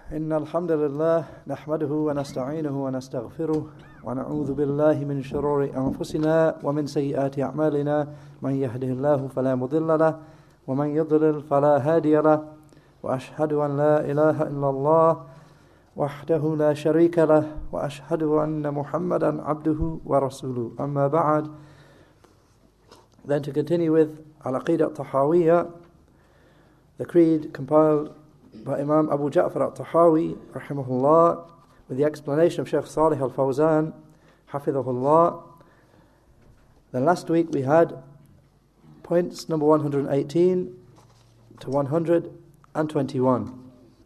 إن الحمد لله نحمده ونستعينه ونستغفره ونعوذ بالله من شرور أنفسنا ومن سيئات أعمالنا من يهده الله فلا مضل له ومن يضلل فلا هادي له وأشهد أن لا إله إلا الله وحده لا شريك له وأشهد أن محمدا عبده ورسوله أما بعد. Then to continue with Al-Aqidah Al-Tahawiyya, the creed compiled by Imam Abu Ja'far Al-Tahawi rahimahullah, with the explanation of Shaykh Salih Al-Fawzan hafidhahullah. Then last week we had points number 118 to 121.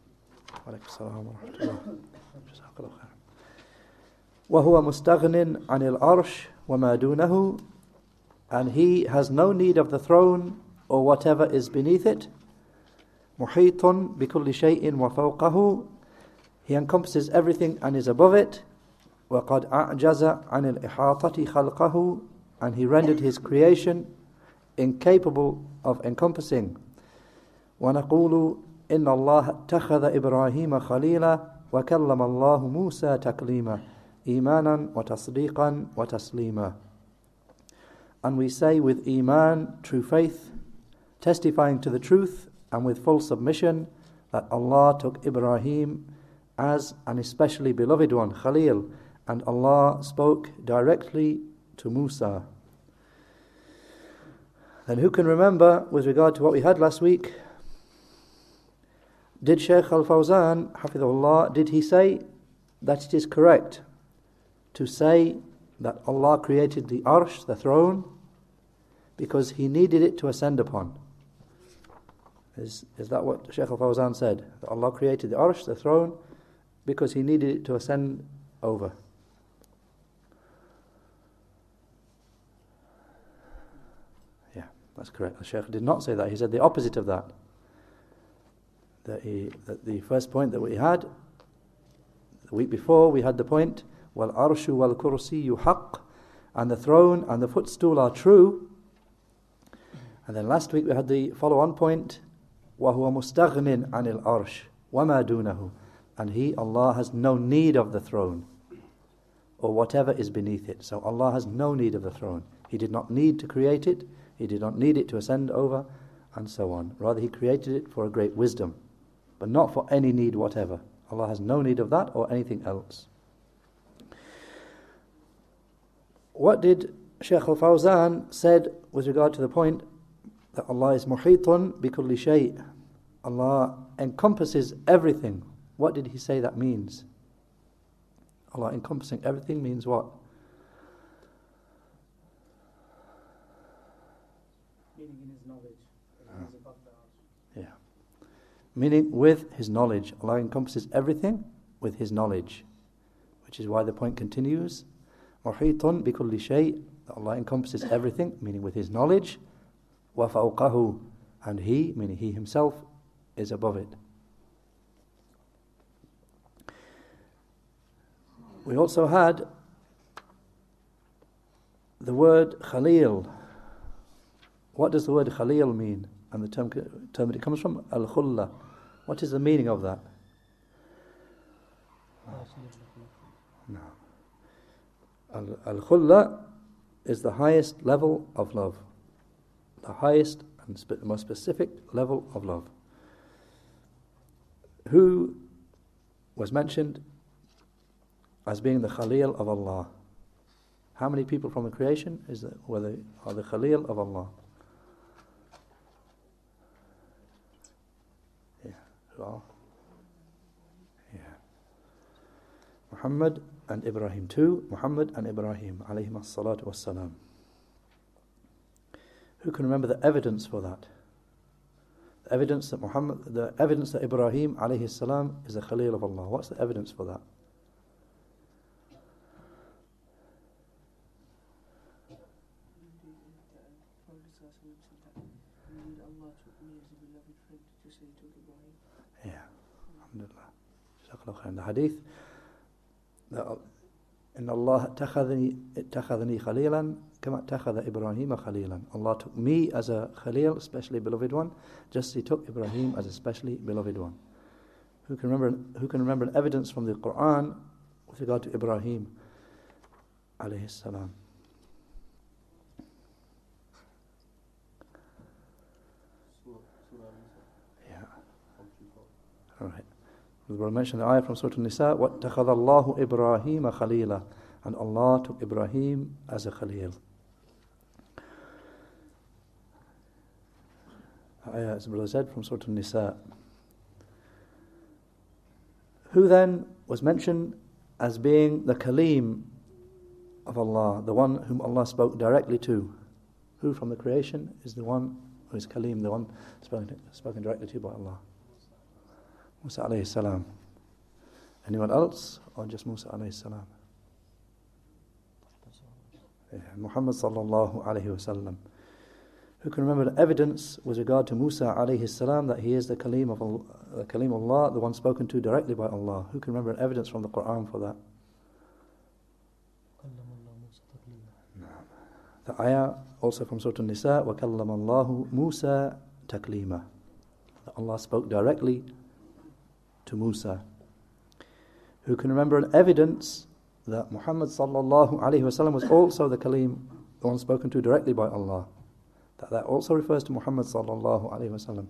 وَهُوَ مُسْتَغْنٍ عَنِ الْأَرْشِ وَمَا دُونَهُ, and he has no need of the throne or whatever is beneath it. محيط بكل شيء وفوقه, he encompasses everything and is above it. وقد أعجز عن الإحاطة خلقه, and he rendered his creation incapable of encompassing. ونقول إن الله اتخذ إبراهيم خليلا وكلم الله موسى تكليما إيمانا وتصديقا وتسليما. And we say with Iman, true faith, testifying to the truth, and with full submission, that Allah took Ibrahim as an especially beloved one, Khalil, and Allah spoke directly to Musa. Then who can remember, with regard to what we had last week, did Shaykh Al-Fawzan, hafidhullah, did he say that it is correct to say that Allah created the Arsh, the throne, because He needed it to ascend upon? Is that what Shaykh Al-Fawzan said? That Allah created the Arsh, the throne, because He needed it to ascend over? Yeah, that's correct. The Shaykh did not say that. He said the opposite of that. That the first point that we had, the week before, we had the point, wal arshu wal kursiyu haqq, and the throne and the footstool are true. And then last week we had the follow-on point, وَهُوَ مُسْتَغْنٍ عَنِ الْأَرْشِ وَمَا دُونَهُ, and He, Allah, has no need of the throne or whatever is beneath it. So Allah has no need of the throne. He did not need to create it, He did not need it to ascend over, and so on. Rather, He created it for a great wisdom, but not for any need whatever. Allah has no need of that or anything else. What did Shaykh Al-Fawzan said with regard to the point that Allah is muhitun bikulli shay'? Allah encompasses everything. What did he say that means? Allah encompassing everything means what? Meaning in His knowledge. He is above the arsh. Yeah. Meaning with His knowledge. Allah encompasses everything with His knowledge. Which is why the point continues. Muhitun bikulli shay'. Allah encompasses everything, meaning with His knowledge. وَفَوْقَهُ, and He, meaning He Himself, is above it. We also had the word Khalil. What does the word Khalil mean? And the term that it comes from, Al-Khulla. What is the meaning of that? No. Al-Khulla is the highest level of love. The highest and the most specific level of love. Who was mentioned as being the Khalil of Allah? How many people from the creation are the Khalil of Allah? Yeah, who are? Yeah. Muhammad and Ibrahim. Two, Muhammad and Ibrahim, alayhim as-salatu was-salam. Who can remember the evidence for that? The evidence that Ibrahim alayhi salam is the Khalil of Allah. What's the evidence for that? Yeah, alhamdulillah. The hadith, إن الله اتخذني خليلا كما اتخذ إبراهيم خليلا. Allah took me as a Khalil, especially beloved one, just as He took Ibrahim as a specially beloved one. Who can remember an evidence from the Quran with regard to Ibrahim alayhi salam? Yeah. All right. We'll mention the ayah from Surah An-Nisa. وَاتَّخَذَ اللَّهُ إِبْرَاهِيمَ خَلِيلًا, and Allah took Ibrahim as a Khalil. Ayah, as brother said, from Surah An-Nisa. Who then was mentioned as being the Kaleem of Allah, the one whom Allah spoke directly to? Who from the creation is the one who is Kaleem, the one spoken directly to by Allah? Musa alayhi salam. Anyone else, or just Musa alayhi salam? Yeah, Muhammad sallallahu alayhi wasallam. Who can remember the evidence with regard to Musa alayhi salam that he is the Kaleem of Allah, the one spoken to directly by Allah? Who can remember an evidence from the Quran for that? The ayah also from Surah An-Nisa, وَكَلَّمَ اللَّهُ مُوسَى تَكْلِيمًا, that Allah spoke directly to Musa. Who can remember an evidence that Muhammad sallallahu alayhi wasallam was also the Kaleem, the one spoken to directly by Allah? That also refers to Muhammad sallallahu alayhi wasallam.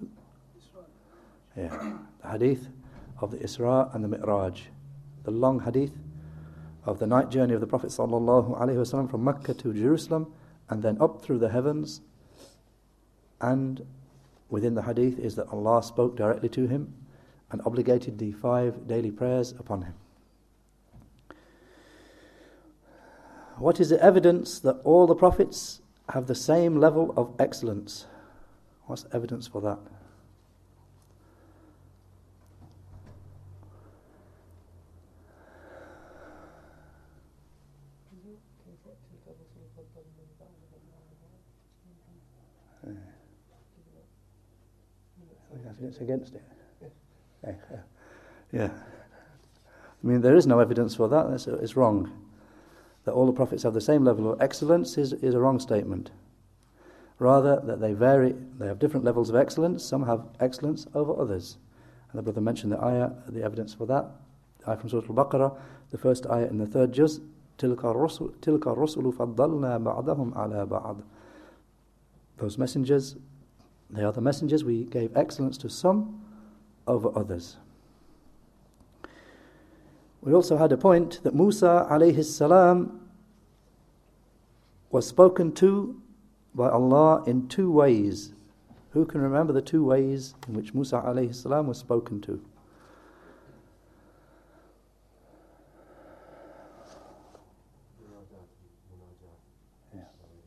Yeah, the hadith of the Isra and the Mi'raj, the long hadith of the night journey of the Prophet sallallahu alayhi wasallam from Mecca to Jerusalem and then up through the heavens. And within the hadith is that Allah spoke directly to him and obligated the 5 daily prayers upon him. What is the evidence that all the prophets have the same level of excellence? What's the evidence for that? Evidence against it? Yeah. I mean, there is no evidence for that. It's wrong. That all the prophets have the same level of excellence is a wrong statement. Rather, that they vary, they have different levels of excellence. Some have excellence over others. And the brother mentioned the ayah, the evidence for that. The ayah from Surah Al-Baqarah, the first ayah in the 3rd juz, تِلْكَ الرُّسُلُ فَضَّلْنَا بَعْضَهُمْ عَلَى بَعْضٍ. Those messengers, they are the messengers, we gave excellence to some over others. We also had a point that Musa alayhi salam was spoken to by Allah in 2 ways. Who can remember the 2 ways in which Musa alayhi salam was spoken to? Yeah.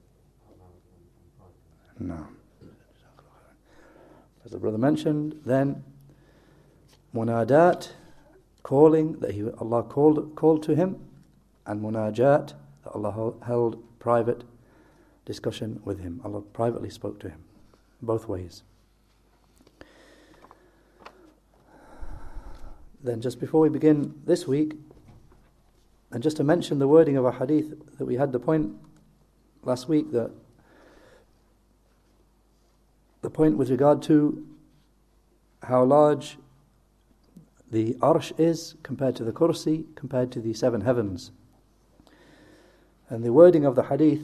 No. As the brother mentioned, then munadat, calling, that Allah called to him, and munajat, that Allah held private discussion with him. Allah privately spoke to him. Both ways. Then just before we begin this week, and just to mention the wording of a hadith, that we had the point last week, that the point with regard to how large the arsh is compared to the kursi, compared to the 7 heavens. And the wording of the hadith,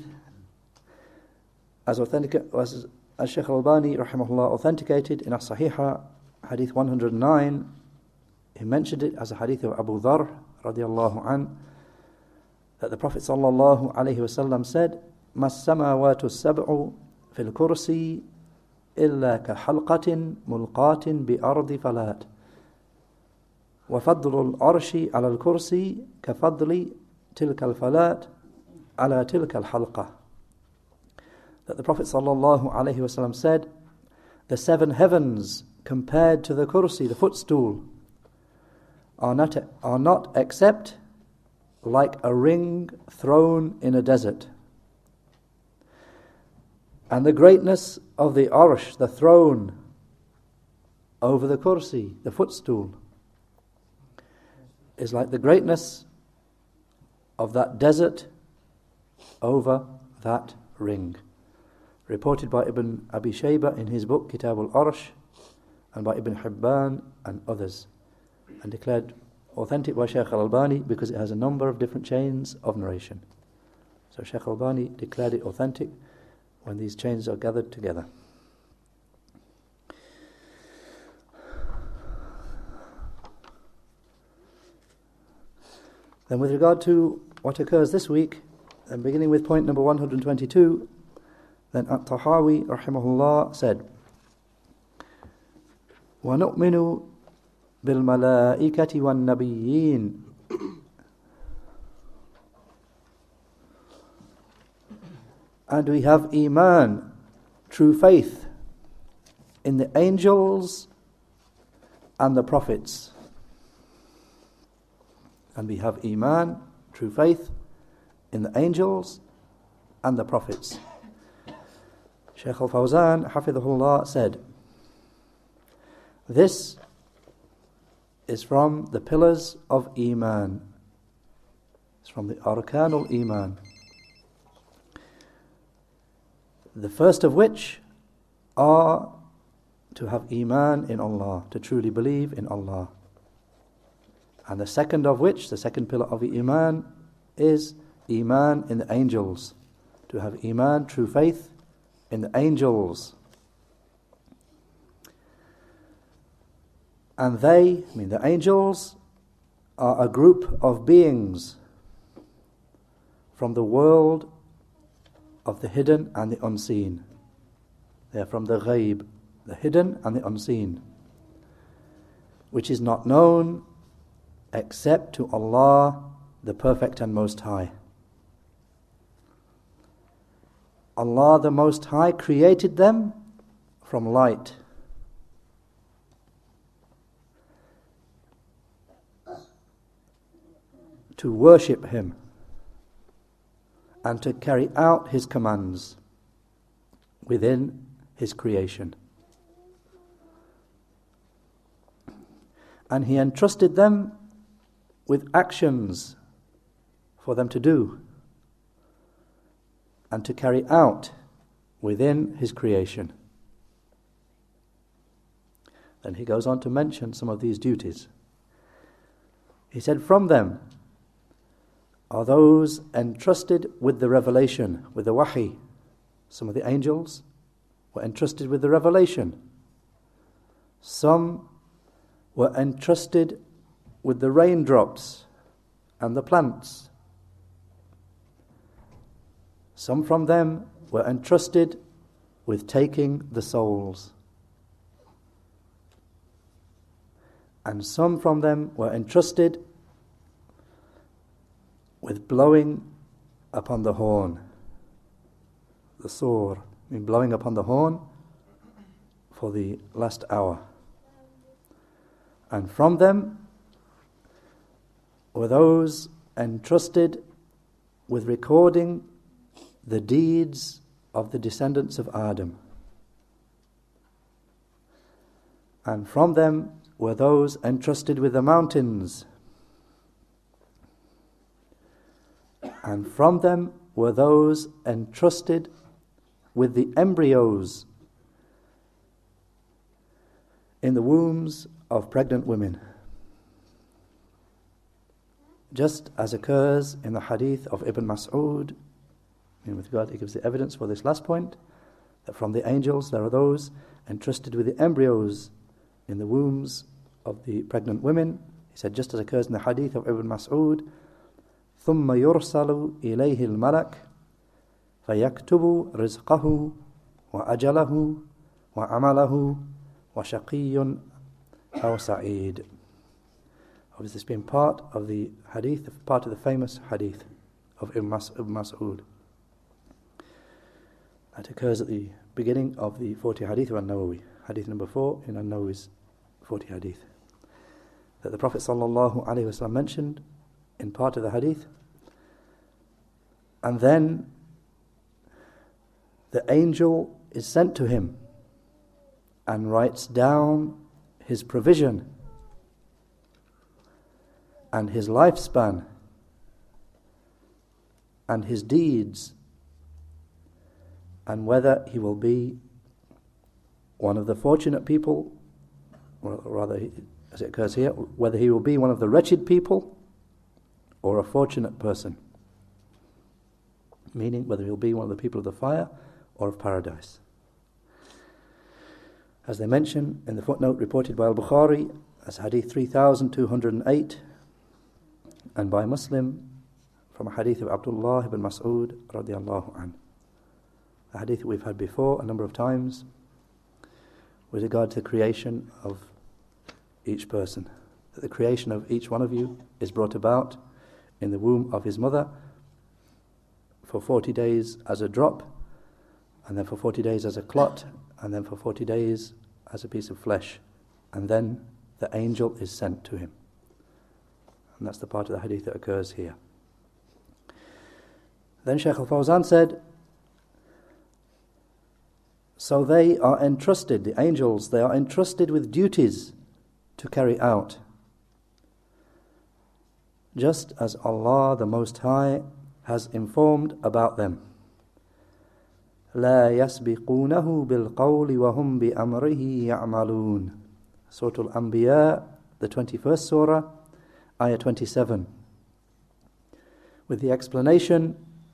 as Shaykh Al-Albani rahimahullah authenticated in As-Sahiha, hadith 109, he mentioned it as a hadith of Abu Dharr radiyallahu an, that the Prophet sallallahu alayhi wasallam said, مَا السَّمَاوَاتُ السَّبْعُ فِي الْكُرْسِي إِلَّا كَحَلْقَةٍ مُلْقَاةٍ بِأَرْضِ فَلَاتٍ وَفَضْلُ الْعَرْشِ عَلَى الْكُرْسِي كَفَضْلِ تِلْكَ الْفَلَاتِ عَلَى تِلْكَ الْحَلْقَةِ. That the Prophet ﷺ said, the 7 heavens compared to the kursi, the footstool, are not except like a ring thrown in a desert. And the greatness of the arsh, the throne, over the kursi, the footstool, is like the greatness of that desert over that ring. Reported by Ibn Abi Shaybah in his book Kitab al-Arsh, and by Ibn Hibban and others. and declared authentic by Shaykh al-Albani because it has a number of different chains of narration. So Shaykh al-Albani declared it authentic when these chains are gathered together. Then with regard to what occurs this week, and beginning with point number 122, then At-Tahawi rahimahullah said, وَنُؤْمِنُ بِالْمَلَائِكَةِ وَالنَّبِيِّينَ. And we have Iman, true faith, in the angels and the prophets. And we have Iman, true faith, in the angels and the prophets. Shaykh al-Fawzan, hafidhahullah, said, this is from the pillars of Iman. It's from the Arkanul Iman. The first of which are to have Iman in Allah, to truly believe in Allah. And the second of which, the second pillar of Iman, is Iman in the angels. To have Iman, true faith, in the angels. And they, I mean the angels, are a group of beings from the world of the hidden and the unseen. They are from the ghaib, the hidden and the unseen, which is not known except to Allah, the Perfect and Most High. Allah, the Most High, created them from light. To worship Him and to carry out His commands within His creation. And He entrusted them with actions for them to do and to carry out within His creation. Then He goes on to mention some of these duties. He said, from them are those entrusted with the revelation, with the wahi. Some of the angels were entrusted with the revelation. Some were entrusted with the raindrops and the plants. Some from them were entrusted with taking the souls. And some from them were entrusted with blowing upon the horn, the sur, blowing upon the horn for the last hour. And from them were those entrusted with recording the deeds of the descendants of Adam. And from them were those entrusted with the mountains. And from them were those entrusted with the embryos in the wombs of pregnant women. Just as occurs in the hadith of Ibn Mas'ud, with regard, he gives the evidence for this last point, that from the angels there are those entrusted with the embryos in the wombs of the pregnant women. He said, just as occurs in the hadith of Ibn Mas'ud, ثُمَّ يُرْسَلُ إِلَيْهِ الْمَلَكُ فَيَكْتُبُ رِزْقَهُ وَأَجَلَهُ وَعَمَلَهُ وَشَقِيٌّ أَوْ سَعِيدٌ. Obviously, this being part of the hadith, part of the famous hadith of Ibn Mas'ud. That occurs at the beginning of the 40 hadith of An-Nawawi, hadith number 4 in An-Nawawi's 40 hadith. That the Prophet ﷺ mentioned in part of the hadith, and then the angel is sent to him and writes down his provision and his lifespan and his deeds, and whether he will be one of the fortunate people or rather, as it occurs here, whether he will be one of the wretched people or a fortunate person. Meaning, whether he'll be one of the people of the fire or of paradise. As they mention in the footnote reported by Al-Bukhari as Hadith 3208, and by Muslim from a Hadith of Abdullah ibn Mas'ud radiallahu anhu. A Hadith that we've had before a number of times with regard to the creation of each person. That the creation of each one of you is brought about in the womb of his mother for 40 days as a drop, and then for 40 days as a clot, and then for 40 days as a piece of flesh, and then the angel is sent to him. And that's the part of the hadith that occurs here. Then Shaykh al-Fawzan said, so they are entrusted, the angels, they are entrusted with duties to carry out, just as Allah the Most High has informed about them. لا يسبقونه بالقول وهم بأمره يعملون. Surah Al-Anbiya, the 21st surah, ayah 27. With the explanation,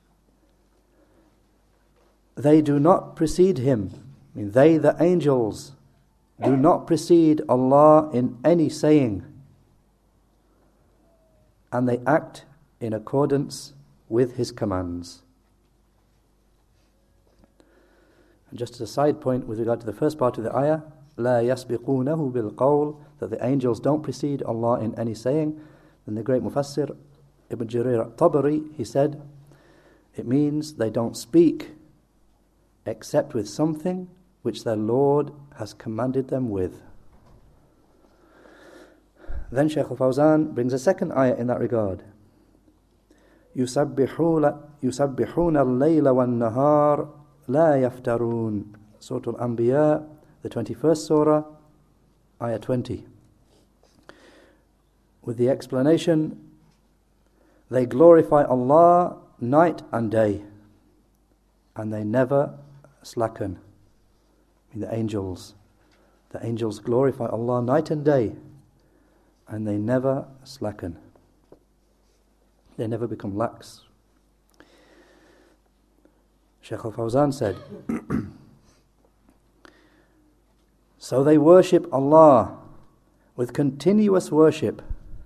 they do not precede him. I mean, they, the angels, do not precede Allah in any saying, and they act in accordance with his commands. And just as a side point with regard to the first part of the ayah, لا يسبقونه بالقول, that the angels don't precede Allah in any saying, then the great Mufassir Ibn Jarir al-Tabari, he said, it means they don't speak except with something which their Lord has commanded them with. Then Shaykh al-Fawzan brings a second ayah in that regard. يُسَبِّحُونَ اللَّيْلَ وَالنَّهَارَ لَا يَفْتَرُونَ. Surah Al-Anbiya, the 21st surah, ayah 20. With the explanation, they glorify Allah night and day, and they never slacken. I mean, the angels glorify Allah night and day, and they never slacken. They never become lax. Shaykh al-Fawzan said, so they worship Allah with continuous worship,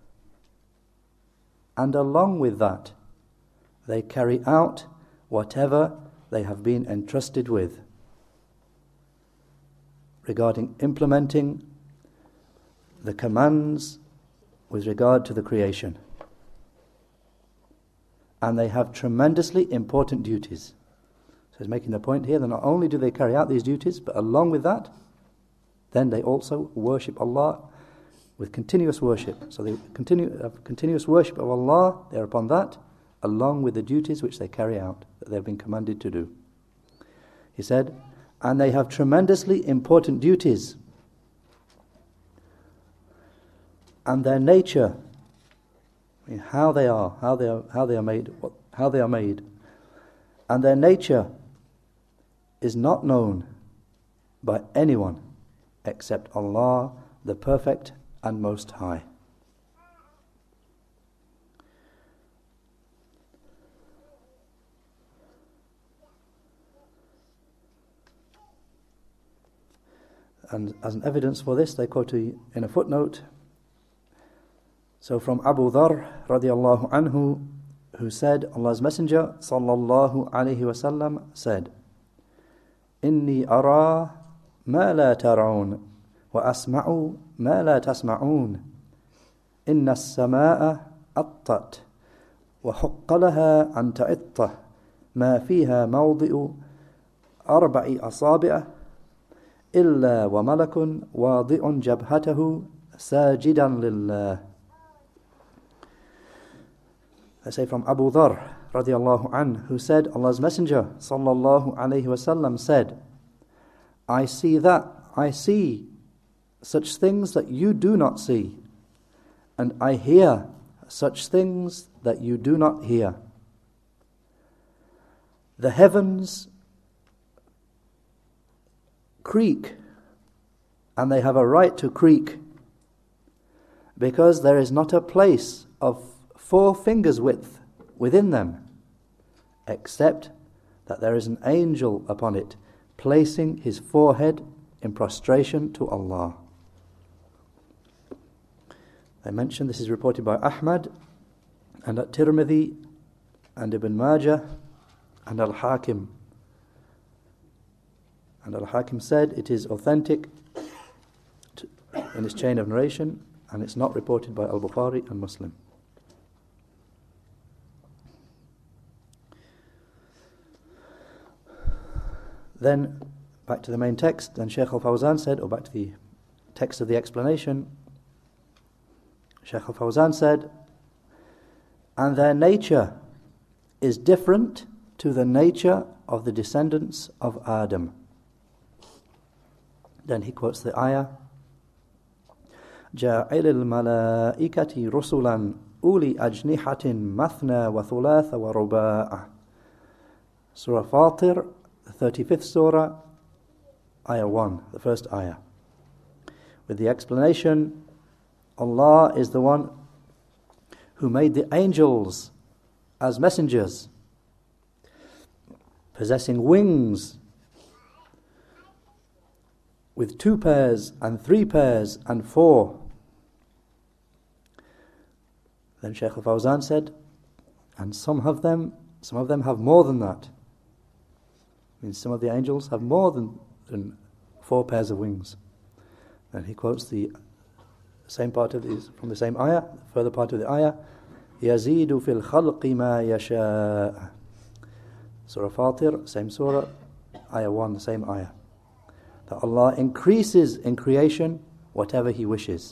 and along with that, they carry out whatever they have been entrusted with regarding implementing the commands with regard to the creation. And they have tremendously important duties. So he's making the point here that not only do they carry out these duties, but along with that, then they also worship Allah with continuous worship. So they have continuous worship of Allah, they are upon that, along with the duties which they carry out, that they have been commanded to do. He said, and they have tremendously important duties. And their nature, I mean, how they are made, and their nature is not known by anyone except Allah, the Perfect and Most High. And as an evidence for this, they quote in a footnote, so from Abu Dharr radiallahu anhu, who said, Allah's Messenger sallallahu alayhi wasallam said, Inni ara ma la tar'un, wa asma'u ma la tasma'un. Inna as-sama'a attat, wa hukka laha an ta'itta, ma fiha mawdi'u arba'i asabi'ah, illa wa malakun wadi'un jabhatahu sajidan lillah. They say from Abu Dharr radiallahu anhu, who said, Allah's Messenger sallallahu alayhi wasallam said, I see such things that you do not see, and I hear such things that you do not hear. The heavens creak and they have a right to creak, because there is not a place of 4 fingers width within them, except that there is an angel upon it, placing his forehead in prostration to Allah. I mentioned this is reported by Ahmad and At-Tirmidhi and Ibn Majah and Al-Hakim. And Al-Hakim said it is authentic in its chain of narration, and it's not reported by Al-Bukhari and Muslim. Then, back to the main text, then Shaykh Al-Fawzan said, or back to the text of the explanation, Shaykh Al-Fawzan said, and their nature is different to the nature of the descendants of Adam. Then he quotes the ayah, جَاعِلِ الْمَلَائِكَةِ رُسُلًا أُولِي أَجْنِحَةٍ مَثْنَى وَثُلَاثَ وَرُبَاعَ. Surah Fatir, the 35th surah, ayah 1, the first ayah. With the explanation, Allah is the one who made the angels as messengers, possessing wings, with 2 pairs and 3 pairs and 4. Then Shaykh Al-Fawzan said, and some of them have more than that. Means some of the angels have more than 4 pairs of wings. Then he quotes the same part of these from the same ayah, further part of the ayah, يَزِيدُ فِي الْخَلْقِ مَا يَشَاءُ. Surah Fatir, same surah, ayah 1, the same ayah. That Allah increases in creation whatever He wishes.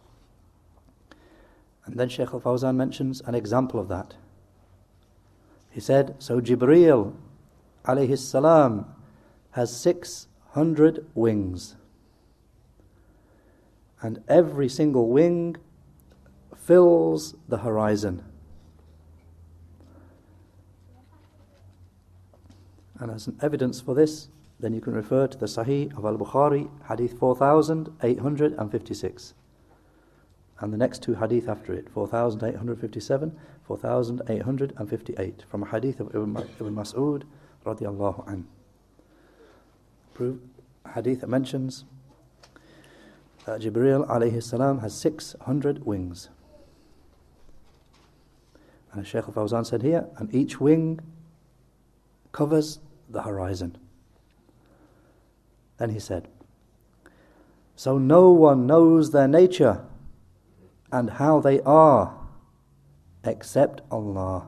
And then Shaykh Al-Fawzan mentions an example of that. He said, so Jibreel alayhi salam has 600 wings, and every single wing fills the horizon. And as an evidence for this, then you can refer to the Sahih of Al-Bukhari, Hadith 4856, and the next 2 Hadith after it, 4857, 4858, from a Hadith of Ibn Mas'ud radiyallahu anhu. Hadith that mentions that Jibreel alayhi salam has 600 wings. And as Shaykh Al-Fawzan said here, and each wing covers the horizon. Then he said, so no one knows their nature and how they are except Allah.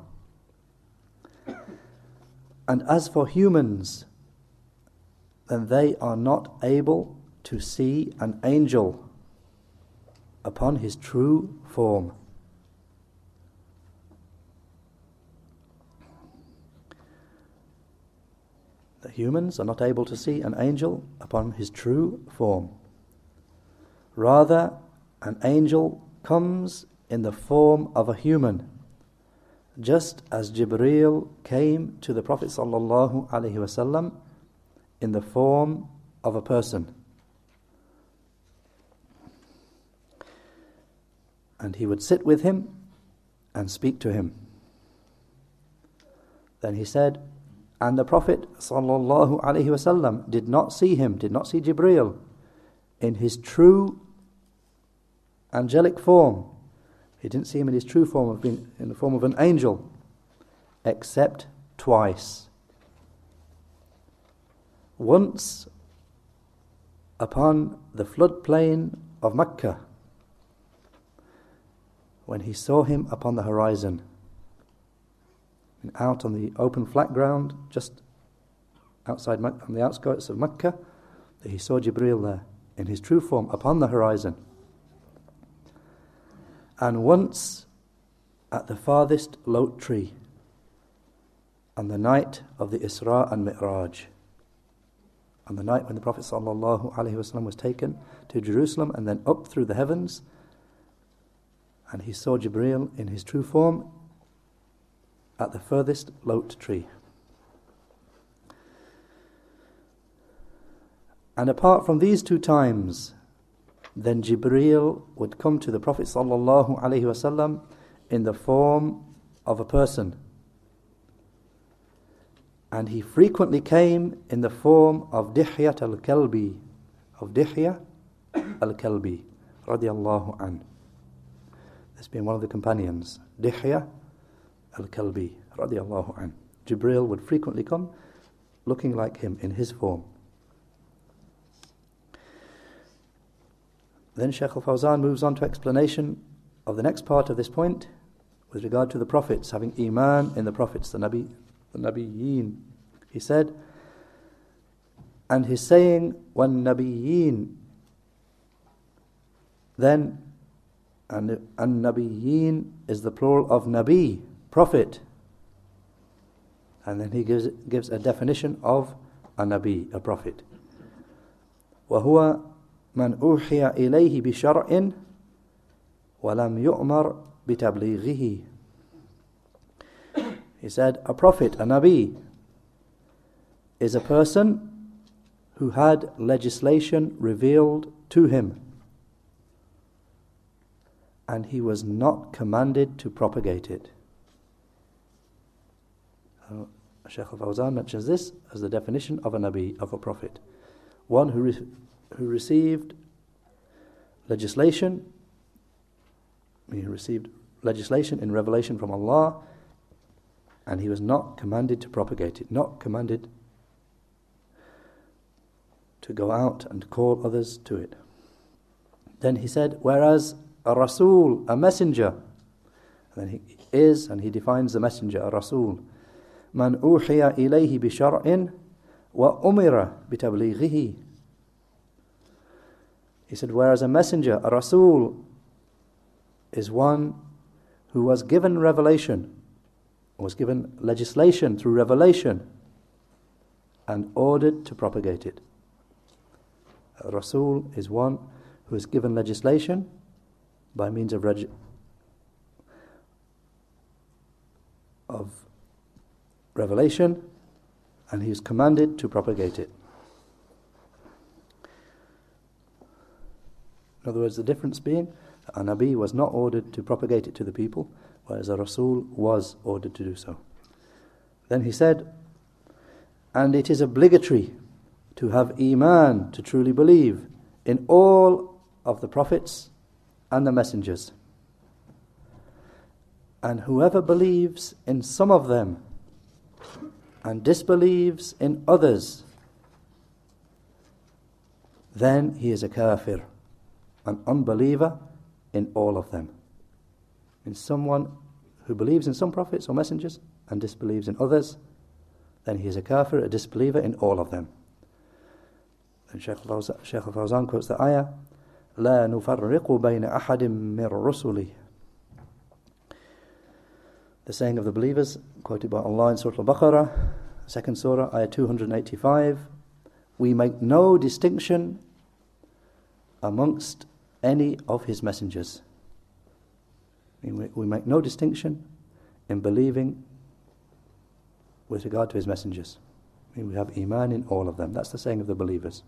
And as for humans, then they are not able to see an angel upon his true form. The humans are not able to see an angel upon his true form. Rather, an angel comes in the form of a human, just as Jibreel came to the Prophet sallallahu alaihi wasallam in the form of a person. And he would sit with him and speak to him. Then he said, and the Prophet sallallahu alaihi wasallam did not see Jibreel in his true angelic form. He didn't see him in his true form of being in the form of an angel, except twice. Once upon the floodplain of Mecca, when he saw him upon the horizon, and out on the open flat ground just outside on the outskirts of Mecca, he saw Jibreel there in his true form upon the horizon. And once at the farthest Lot tree on the night of the Isra and Mi'raj, on the night when the Prophet ﷺ was taken to Jerusalem and then up through the heavens, and he saw Jibreel in his true form at the furthest Lot tree. And apart from these 2 times, then Jibreel would come to the Prophet sallallahu alaihi wasallam in the form of a person. And he frequently came in the form of Dihya al-Kalbi, radiyallahu an. This being one of the companions, Dihya al-Kalbi, radiyallahu an. Jibreel would frequently come looking like him in his form. Then Shaykh al-Fawzan moves on to explanation of the next part of this point with regard to the prophets, having iman in the prophets, the Nabiyyin. He said, and his saying, وَالنَّبِيِّينَ, then, and Nabiyyin is the plural of Nabi, prophet. And then he gives a definition of a Nabi, a prophet. وَهُوَ مَنْ أُوحِيَ إِلَيْهِ بِشَرْعٍ وَلَمْ يُؤْمَرْ بِتَبْلِيغِهِ. He said, a prophet, a Nabi, is a person who had legislation revealed to him, and he was not commanded to propagate it. Shaykh al-Fawzan mentions this as the definition of a Nabi, of a prophet. One who received legislation, he received legislation in revelation from Allah, and he was not commanded to propagate it, not commanded to go out and call others to it. Then he said, whereas a Rasul, a messenger, and then he defines the messenger, a Rasul, man uhiya ilayhi bi shar'in wa umira bi tablighihi. He said, whereas a messenger, a Rasul, is one who was given revelation, was given legislation through revelation, and ordered to propagate it. A Rasul is one who is given legislation by means of revelation, and he is commanded to propagate it. In other words, the difference being that a Nabi was not ordered to propagate it to the people, whereas a Rasul was ordered to do so. Then he said, and it is obligatory to have iman, to truly believe in all of the prophets and the messengers. And whoever believes in some of them and disbelieves in others, then he is a kafir, an unbeliever in all of them. In someone who believes in some prophets or messengers and disbelieves in others, then he is a kafir, a disbeliever in all of them. And Shaykh al-Fawzan quotes the ayah, لا نفرق بين أحد من رسله. The saying of the believers, quoted by Allah in Surah Al-Baqarah, second surah, ayah 285, we make no distinction amongst any of his messengers. We make no distinction in believing with regard to his messengers. We have iman in all of them. That's the saying of the believers.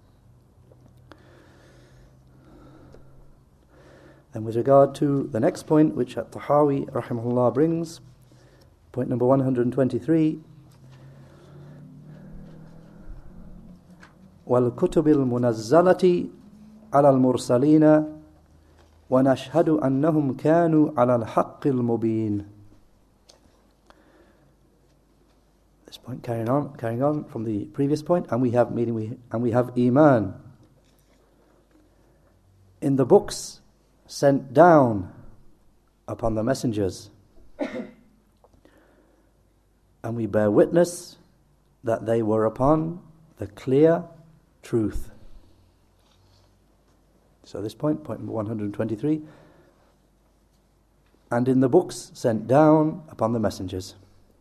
And with regard to the next point, which At-Tahawi rahimahullah brings, point number 123, وَالْكُتُبِ الْمُنَزَّلَةِ عَلَى الْمُرْسَلِينَ وَنَشْهَدُ أَنَّهُمْ كَانُوا عَلَى الْحَقِّ الْمُبِينِ. This point carrying on from the previous point, and we have iman in the books sent down upon the messengers, and we bear witness that they were upon the clear truth. So this point number 123, and in the books sent down upon the messengers,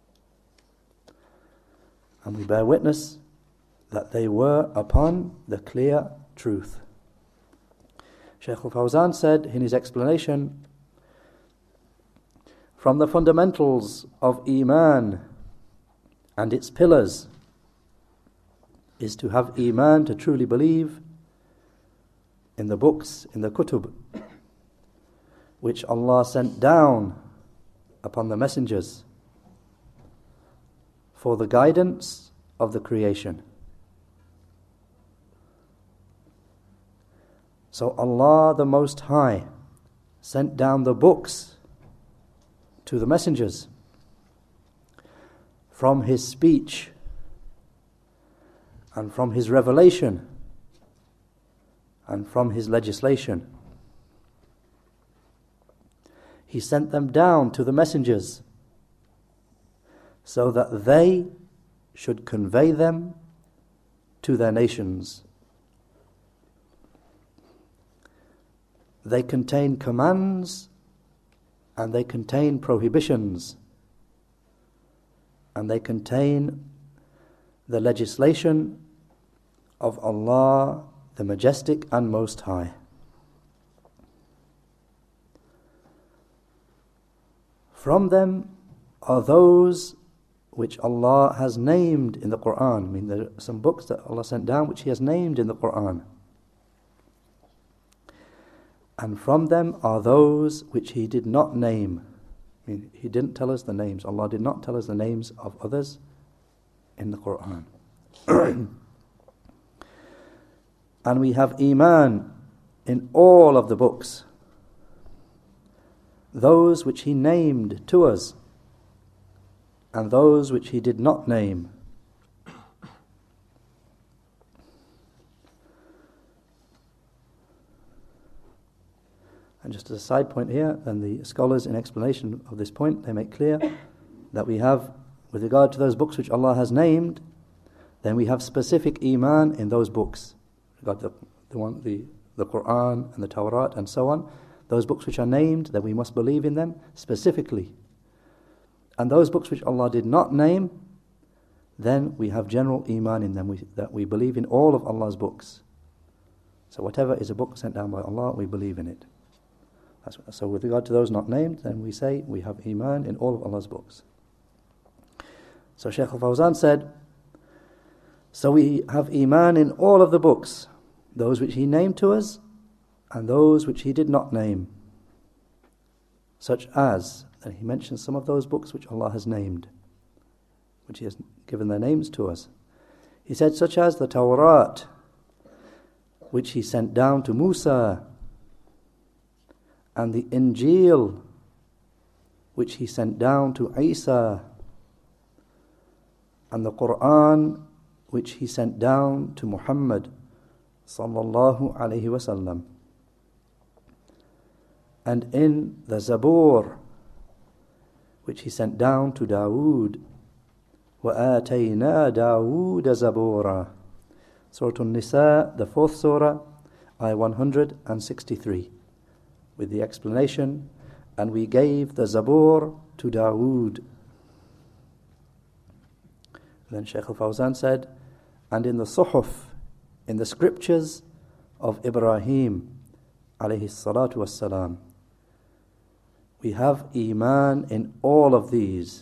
and we bear witness that they were upon the clear truth. Shaykh al-Fawzan said in his explanation, from the fundamentals of iman and its pillars is to have iman, to truly believe in the books, in the kutub, which Allah sent down upon the messengers for the guidance of the creation. So Allah the Most High sent down the books to the messengers from His speech and from His revelation and from His legislation. He sent them down to the messengers so that they should convey them to their nations. They contain commands and they contain prohibitions, and they contain the legislation of Allah, the Majestic and Most High. From them are those which Allah has named in the Quran. I mean, there are some books that Allah sent down which He has named in the Quran. And from them are those which He did not name. I mean, He didn't tell us the names. Allah did not tell us the names of others in the Quran. And we have Iman in all of the books, those which He named to us and those which He did not name. And just as a side point here, then the scholars in explanation of this point, they make clear that we have, with regard to those books which Allah has named, then we have specific Iman in those books. We've got the Quran and the Tawrat and so on. Those books which are named, that we must believe in them specifically. And those books which Allah did not name, then we have general Iman in them, that we believe in all of Allah's books. So whatever is a book sent down by Allah, we believe in it. So with regard to those not named, then we say we have Iman in all of Allah's books. So Shaykh al-Fawzan said, so we have Iman in all of the books, those which He named to us and those which He did not name. Such as, and he mentions some of those books which Allah has named, which He has given their names to us. He said, such as the Tawrat, which He sent down to Musa, and the Injil, which He sent down to Isa, and the Quran, which He sent down to Muhammad sallallahu alaihi wasallam. And in the Zabur, which He sent down to Dawood, وَآتَيْنَا دَاوُودَ زَبُورًا. Surah An-Nisa, the 4th surah, ayah 163, with the explanation, and we gave the Zabur to Dawood. Then Shaykh al-Fawzan said, and in the Suhuf, in the scriptures of Ibrahim alayhi salatu wassalam, we have Iman in all of these.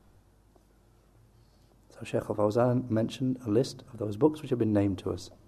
So Shaykh al-Fawzan mentioned a list of those books which have been named to us.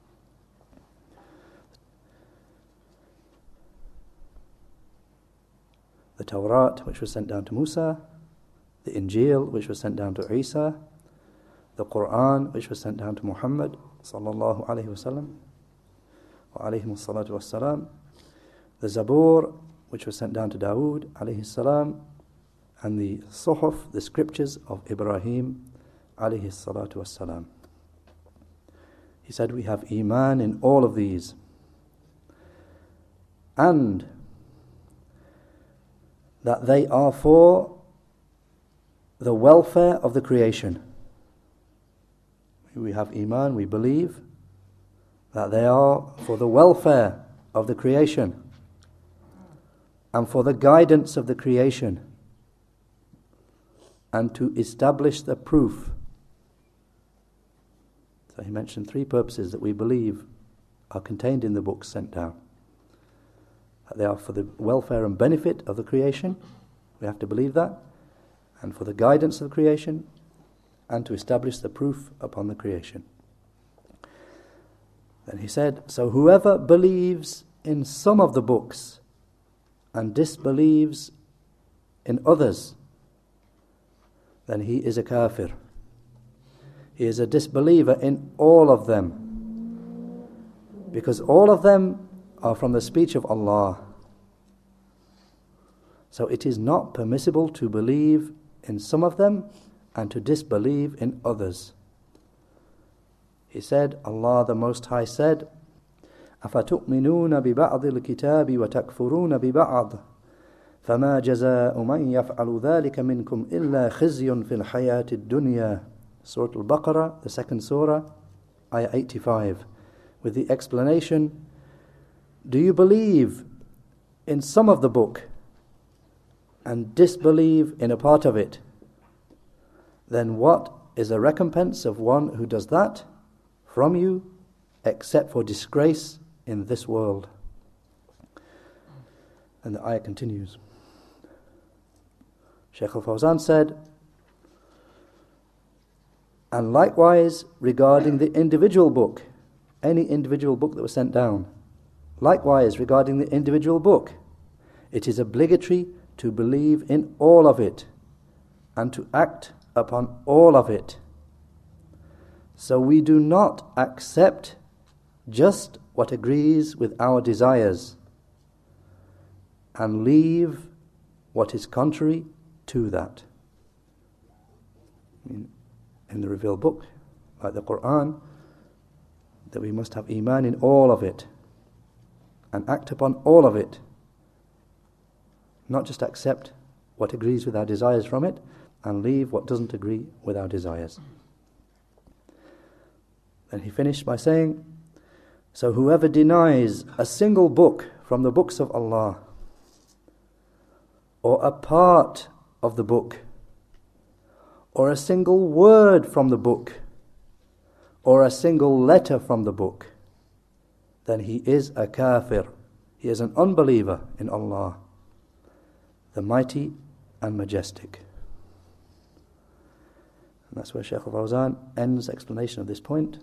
The Tawrat, which was sent down to Musa, the Injil, which was sent down to Isa, the Quran, which was sent down to Muhammad sallallahu alaihi wasallam, wa alayhim salatu wassalam, the Zabur, which was sent down to Dawood alayhi salam, and the Suhuf, the scriptures of Ibrahim alayhi salatu wassalam. He said we have Iman in all of these, and that they are for the welfare of the creation. We have Iman, we believe that they are for the welfare of the creation and for the guidance of the creation and to establish the proof. So he mentioned 3 purposes that we believe are contained in the books sent down. That they are for the welfare and benefit of the creation, we have to believe that, and for the guidance of the creation, and to establish the proof upon the creation. Then he said, so whoever believes in some of the books and disbelieves in others, then he is a kafir. He is a disbeliever in all of them, because all of them are from the speech of Allah. So it is not permissible to believe in some of them and to disbelieve in others. He said, Allah the Most High said, أَفَتُؤْمِنُونَ بِبَعْضِ الْكِتَابِ وَتَكْفُرُونَ بِبَعْضٍ فَمَا جَزَاءُ مَنْ يَفْعَلُ ذَلِكَ مِنْكُمْ إِلَّا خِزْيٌ فِي الْحَيَاةِ الدُّنْيَا. Surah Al-Baqarah, the second surah, ayah 85, with the explanation, do you believe in some of the book and disbelieve in a part of it? Then what is the recompense of one who does that from you, except for disgrace in this world? And the ayah continues. Shaykh al-Fawzan said, and likewise regarding the individual book, any individual book that was sent down, likewise regarding the individual book, it is obligatory to believe in all of it and to act upon all of it. So we do not accept just what agrees with our desires and leave what is contrary to that. In the revealed book, like the Quran, that we must have iman in all of it and act upon all of it, not just accept what agrees with our desires from it and leave what doesn't agree with our desires. Then he finished by saying, so whoever denies a single book from the books of Allah, or a part of the book, or a single word from the book, or a single letter from the book, then he is a kafir. He is an unbeliever in Allah, the Mighty and Majestic. And that's where Shaykh al-Fawzan ends explanation of this point.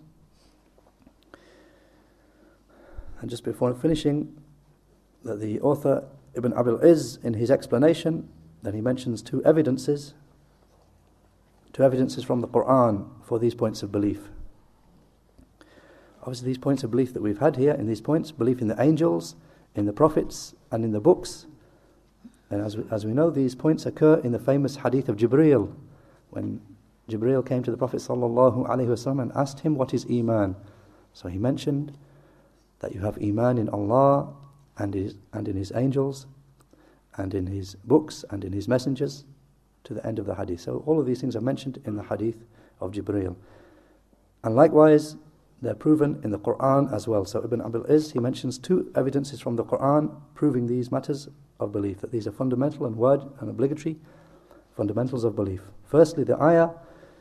And just before finishing, that the author Ibn Abil Izz, in his explanation, then he mentions two evidences from the Quran for these points of belief. Obviously, these points of belief that we've had here, in these points, belief in the angels, in the prophets, and in the books. And as we know, these points occur in the famous hadith of Jibreel, when Jibreel came to the Prophet ﷺ and asked him, what is Iman? So he mentioned that you have Iman in Allah and in His angels and in His books and in His messengers, to the end of the hadith. So all of these things are mentioned in the hadith of Jibreel. And likewise, they're proven in the Quran as well. So Ibn Abil Izz, he mentions two evidences from the Quran proving these matters of belief, that these are fundamental and wajib and obligatory fundamentals of belief. Firstly, the ayah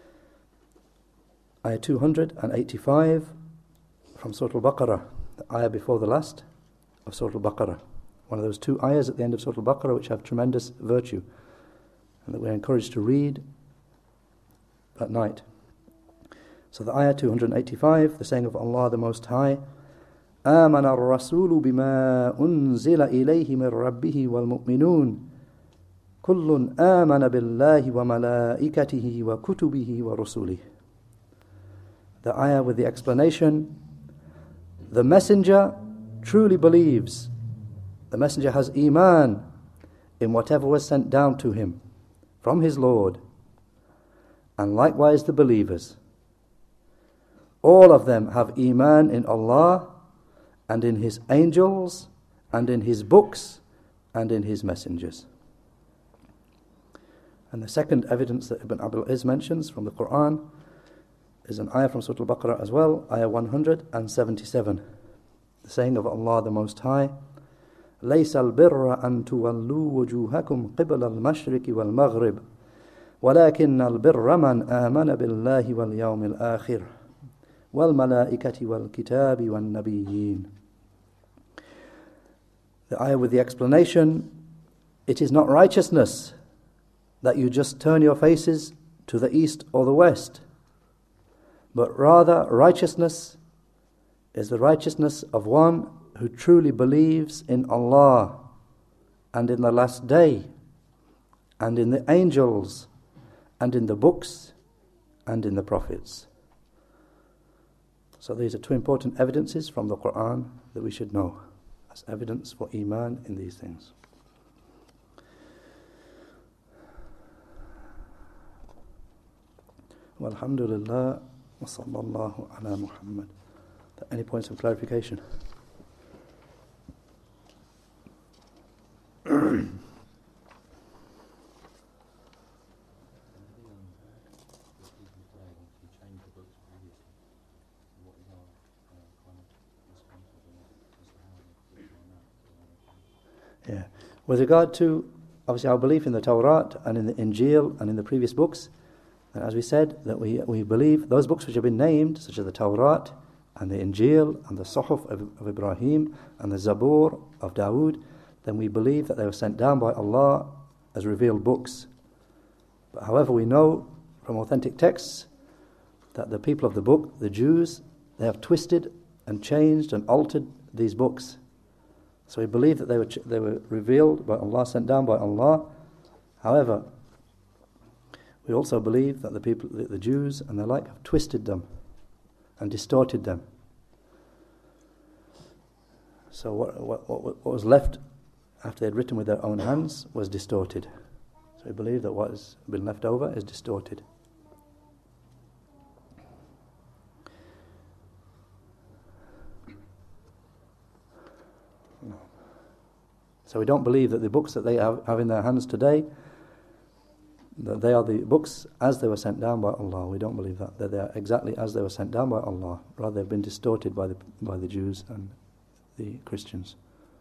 285 from Surah Al-Baqarah, the ayah before the last of Surah Al-Baqarah. One of those two ayahs at the end of Surah Al-Baqarah which have tremendous virtue and that we're encouraged to read at night. So the ayah 285, the saying of Allah the Most High, آمن الرسول بما أنزل إليه من ربه والمؤمنون كل آمن بالله وملائكته وكتبه ورسله. The ayah with the explanation, the messenger truly believes, the messenger has iman in whatever was sent down to him from his Lord, and likewise the believers. All of them have iman in Allah and in His angels and in His books and in His messengers. And the second evidence that Ibn Abil Izz mentions from the Quran is an ayah from Surah Al-Baqarah as well, ayah 177. The saying of Allah the Most High, لَيْسَ الْبِرَّ أَن تُوَلُّوا وُجُوهَكُمْ قِبَلَ الْمَشْرِقِ وَالْمَغْرِبِ وَلَكِنَّ الْبِرَّ مَنْ آمَنَ بِاللَّهِ وَالْيَوْمِ الْآخِرِ وَالْمَلَائِكَةِ وَالْكِتَابِ وَالنَّبِيِّينَ. The ayah with the explanation, it is not righteousness that you just turn your faces to the east or the west, but rather righteousness is the righteousness of one who truly believes in Allah and in the last day and in the angels and in the books and in the prophets. So these are two important evidences from the Quran that we should know as evidence for Iman in these things. Walhamdulillah wa sallallahu ala Muhammad. Any points of clarification? Yeah. With regard to, obviously, our belief in the Torah and in the Injil and in the previous books, and as we said, that we believe those books which have been named, such as the Torah and the Injil and the Suhuf of Ibrahim and the Zabur of Dawood, then we believe that they were sent down by Allah as revealed books. But however, we know from authentic texts that the people of the book, the Jews, they have twisted and changed and altered these books. So we believe that they were revealed by Allah, sent down by Allah. However, we also believe that the Jews and the like, have twisted them and distorted them. So what was left after they had written with their own hands was distorted. So we believe that what has been left over is distorted. So we don't believe that the books that they have in their hands today, that they are the books as they were sent down by Allah. We don't believe that they are exactly as they were sent down by Allah. Rather, they've been distorted by the Jews and the Christians.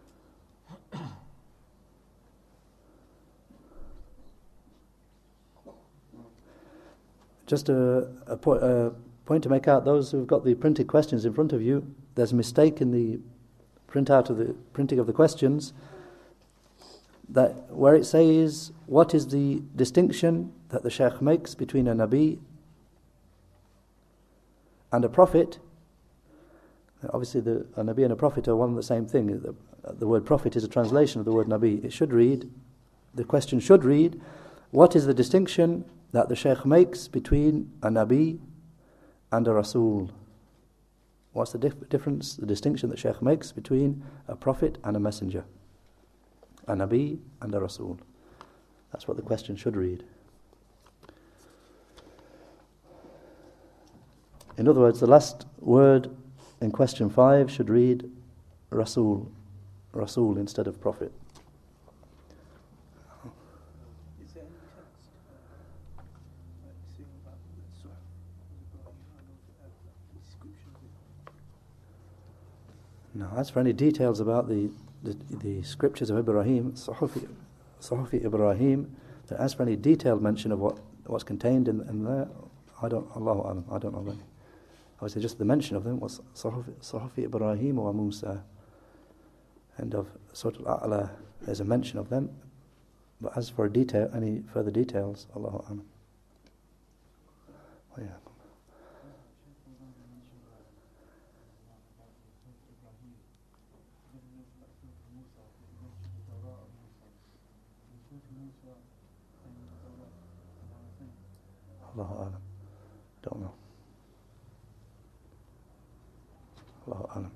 Just a point to make out: those who've got the printed questions in front of you, there's a mistake in the printing of the questions. That where it says, what is the distinction that the Shaykh makes between a Nabi and a Prophet? Obviously, a Nabi and a Prophet are one and the same thing. The word Prophet is a translation of the word Nabi. The question should read, what is the distinction that the Shaykh makes between a Nabi and a Rasul? What's the difference, the distinction that Shaykh makes between a Prophet and a Messenger? A Nabi and a Rasul. That's what the question should read. In other words, the last word in question 5 should read Rasul. Rasul instead of Prophet. Is there any text saying about the Suhuf of description of it? No, as for any details about the scriptures of Ibrahim, Suhufi Ibrahim, that as for any detailed mention of what's contained in there, Allahu A'lam, I don't know any. Obviously, just the mention of them was Suhufi Ibrahim wa Musa, and of Surah Al-A'la, there's a mention of them. But as for any further details, Allahu A'lam. Oh, yeah. Allahu A'lam. Don't know. Allahu A'lam.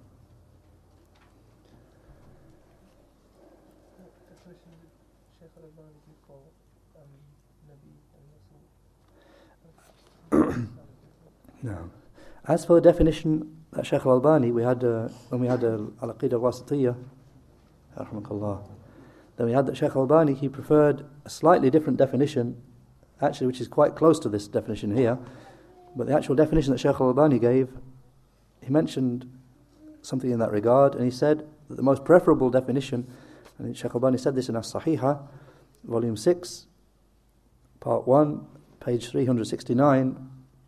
Definition Shaykh al-Albani did for Nabi and Rasul. No. As for the definition that Shaykh al-Albani, we had when we had Al-Aqidah al-Wasitiyah, rahmakallah, then we had that Shaykh al-Albani, he preferred a slightly different definition, actually, which is quite close to this definition here. But the actual definition that Shaykh al-Albani gave, he mentioned something in that regard, and he said that the most preferable definition, and Shaykh al-Albani said this in As-Sahihah, volume 6, part 1, page 369,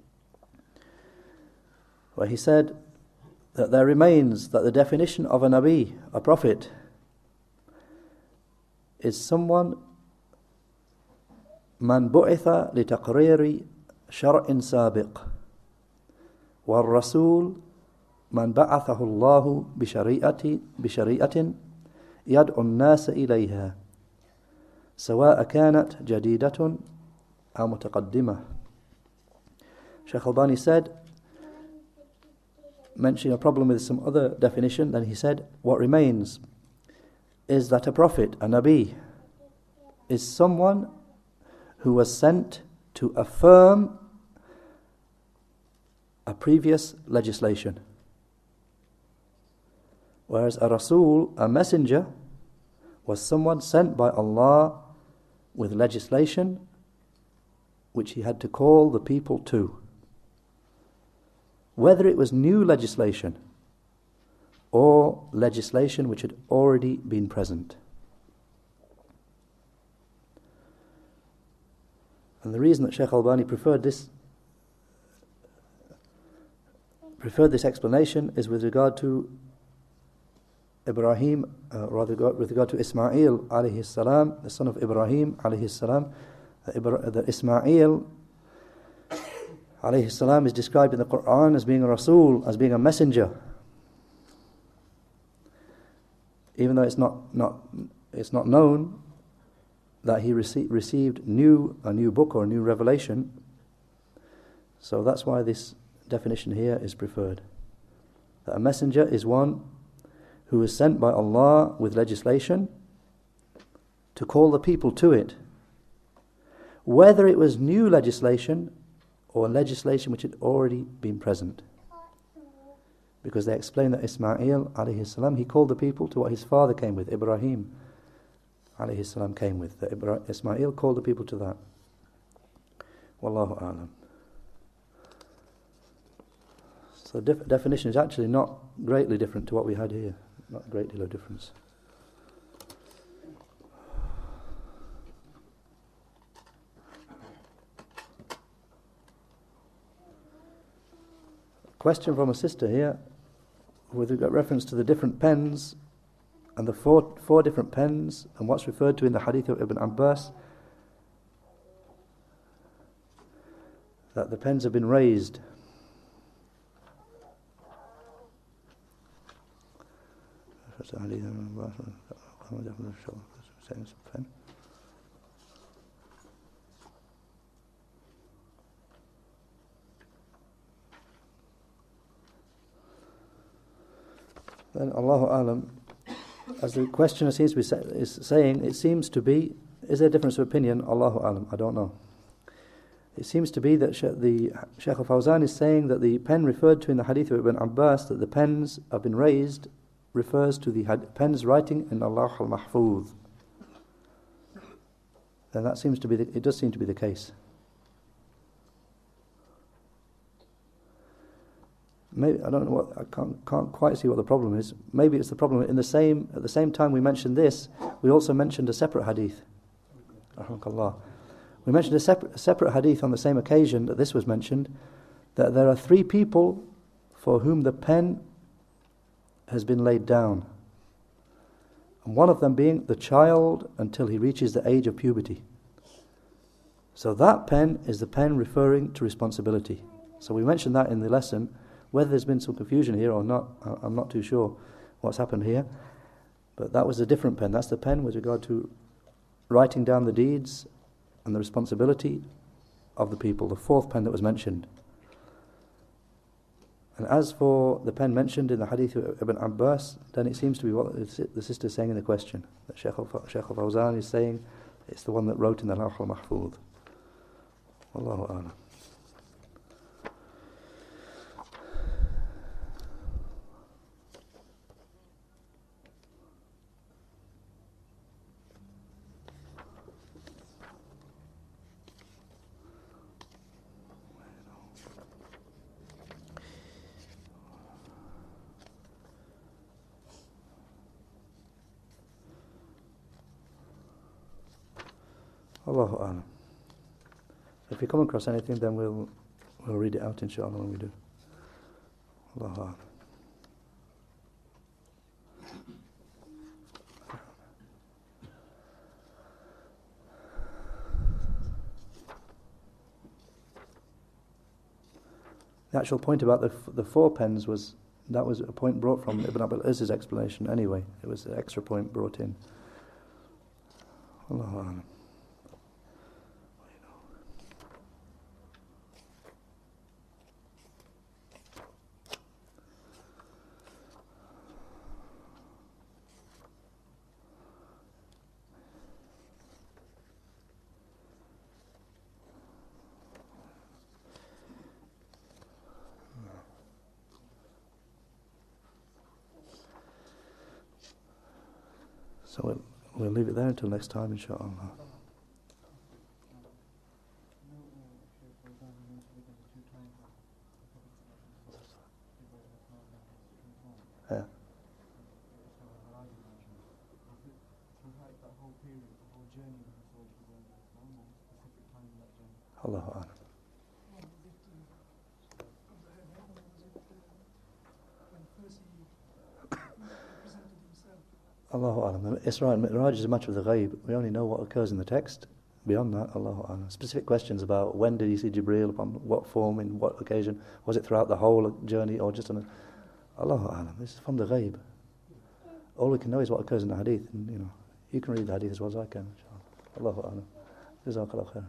where he said that there remains that the definition of a Nabi, a prophet, is someone من بعث لتقرير شرع سابق والرسول من بعثه الله بشريعة يدعو الناس إليها سواء كانت جديدة أو متقدمة. Shaykh Albani said, mentioning a problem with some other definition, then he said, what remains is that a prophet, a Nabi, is someone who was sent to affirm a previous legislation. Whereas a Rasul, a messenger, was someone sent by Allah with legislation which he had to call the people to. Whether it was new legislation or legislation which had already been present. And the reason that Shaykh Albani preferred this explanation is with regard to Ibrahim, with regard to Ismail alayhi salam, the son of Ibrahim alayhi salam. That Ismail alayhi salam is described in the Quran as being a Rasul, as being a messenger, even though it's not known that he received a new book or a new revelation. So that's why this definition here is preferred. That a messenger is one who is sent by Allah with legislation to call the people to it, whether it was new legislation or legislation which had already been present. Because they explain that Ismail alayhi salam, he called the people to what his father came with, Ibrahim alayhi salam came with. That Ismail called the people to that. Wallahu a'lam. So the definition is actually not greatly different to what we had here. Not a great deal of difference. Question from a sister here with reference to the different pens and the four different pens and what's referred to in the hadith of Ibn Abbas, that the pens have been raised. Then Allahu A'lam, as the questioner seems to be saying, it seems to be, is there a difference of opinion? Allahu A'lam, I don't know. It seems to be that Shaykh al-Fawzan is saying that the pen referred to in the hadith of Ibn Abbas, that the pens have been raised, refers to the pens writing in Allah al-Mahfuz. Then that seems to be, it does seem to be the case. Maybe, I don't know what, I can't quite see what the problem is. Maybe it's the problem at the same time we mentioned this, we also mentioned a separate hadith. Rahmakallah. We mentioned a separate hadith on the same occasion that this was mentioned, that there are 3 people for whom the pen has been laid down, and one of them being the child until he reaches the age of puberty. So that pen is the pen referring to responsibility. So we mentioned that in the lesson. Whether there's been some confusion here or not, I'm not too sure what's happened here, but that was a different pen. That's the pen with regard to writing down the deeds and the responsibility of the people, the 4th pen that was mentioned. And as for the pen mentioned in the hadith of Ibn Abbas, then it seems to be what the sister is saying in the question, that Shaykh al-Fawzan is saying it's the one that wrote in the Lawh al-Mahfuz. Wallahu a'lam. Allahu A'lam. If we come across anything, then we'll read it out, inshallah, when we do. Allahu A'lam. The actual point about the 4 pens was That was a point brought from Ibn Abdul Azziz's explanation anyway. It was an extra point brought in. Allahu A'lam. So we'll leave it there until next time, inshallah. Yeah. Allahu A'lam. Allahu A'lam. Isra and Mi'raj is a matter of the ghaib. We only know what occurs in the text. Beyond that, Allahu A'lam. Specific questions about when did he see Jibreel, upon what form, in what occasion, was it throughout the whole journey or just on a... Allahu A'lam. This is from the ghaib. All we can know is what occurs in the hadith. And, you can read the hadith as well as I can, inshallah. Allahu A'lam. Jazakallah khair.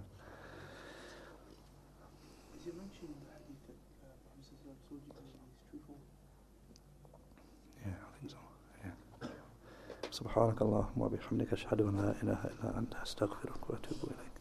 Is it mentioned in the hadith that Muhammad saw Jibreel in his true form? Yeah, I think so. Yeah. سبحانك اللهم وبحمدك أشهد أن لا إله إلا أنت أستغفرك وأتوب إليك